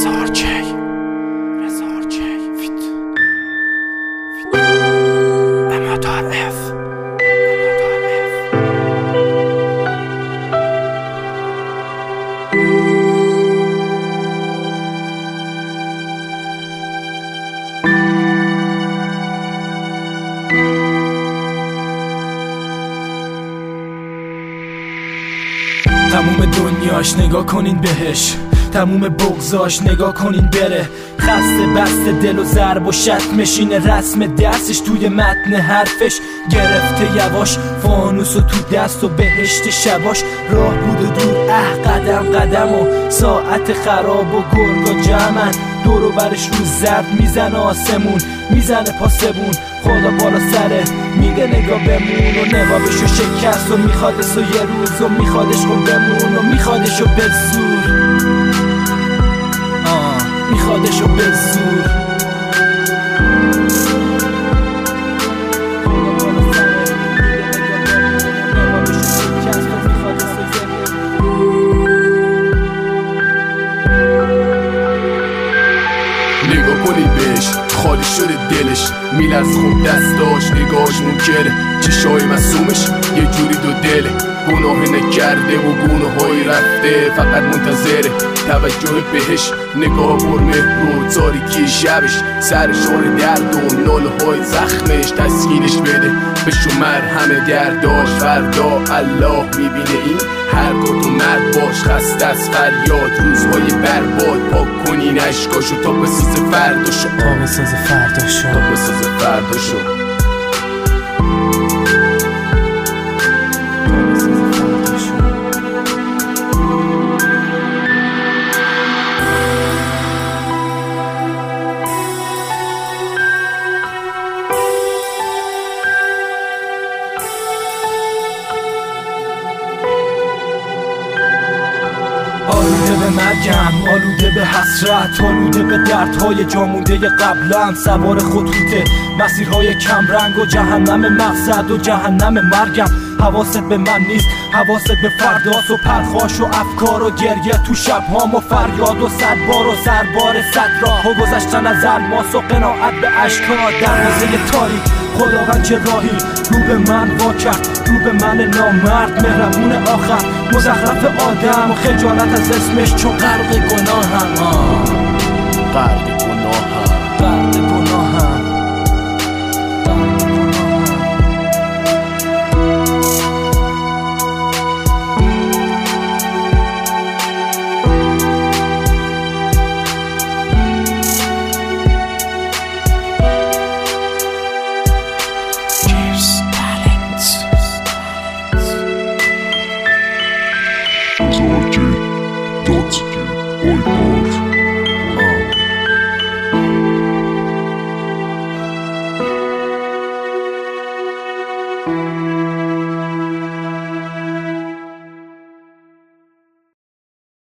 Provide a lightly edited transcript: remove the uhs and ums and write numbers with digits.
تموم دنیاش نگاه کنین بهش، تموم بغضاش نگاه کنین بره. خسته بسته دل و ضرب و شتمش اینه، رسم درسش توی متن حرفش. گرفته یواش فانوس و تو دست و بهشت شباش. راه بود و دور قدم قدم و ساعت خراب و گرگ و جمعن. دور و برش رو زرد میزنه آسمون، میزنه پاسبون. خدا بالا سره میگه نگاه بمون و نقابشو شکست و میخوادش و یه روز و میخوادش رو بمون و میخوادشو به زور، میخوادشو به زور. نگاه کنید بهش، خالی شده دلش، میلرز خوب دستاش، نگاهش منکره، چشای معصومش یه جوری دو دله. گناه نکرده و گناهایی رفته، فقط منتظره توجه بهش. نگاه پرمهر و تاریکی شبش، سر شور درد و ناله های زخمش. تسکینش بده به شمر همه درداش، فردا الله میبینه این هر کدوم مرد باش. خسته از فریاد روزهای برباد، پاک کنین عشقاشو تا بساز فرداشو، تا بساز فرداشو، تا بساز فرداشو. آلوده به مرگم، آلوده به حسرت، آلوده به دردهای جامونده قبلم. سوار خطوط مسیرهای کمرنگ و جهنم مقصد و جهنم مرگم. حواست به من نیست، حواست به فرداست و پرخاش و افکار و گریه تو شبهام و فریاد و صدبار و سربار صد راه و گذشتن از الماس و قناعت به اشکا. دروازه تاریک خداوند چه راهی رو به من وا کرد، رو به من نامرد مهربون آخر. مزخرف آدم و خجالت از اسمش چون غرق گناهم، غرق گناهم، غرق گناهم. Boycott.